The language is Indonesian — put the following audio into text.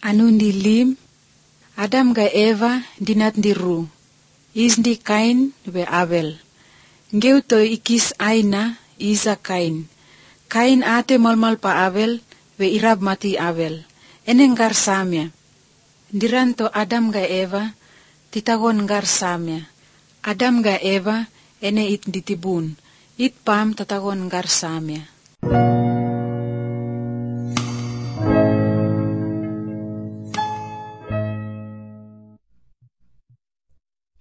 Anun di lim, Adam ga Eva dinat di ru. Is di Kain be Abel. Ngeu to ikis aina isa Kain. Kain ate malmal pa Abel be irab mati Abel. Enenggar samya. Diranto Adam ga Eva titagon gar samya. Adam ga Eva ene it ditibun. It pam tatagon gar samya.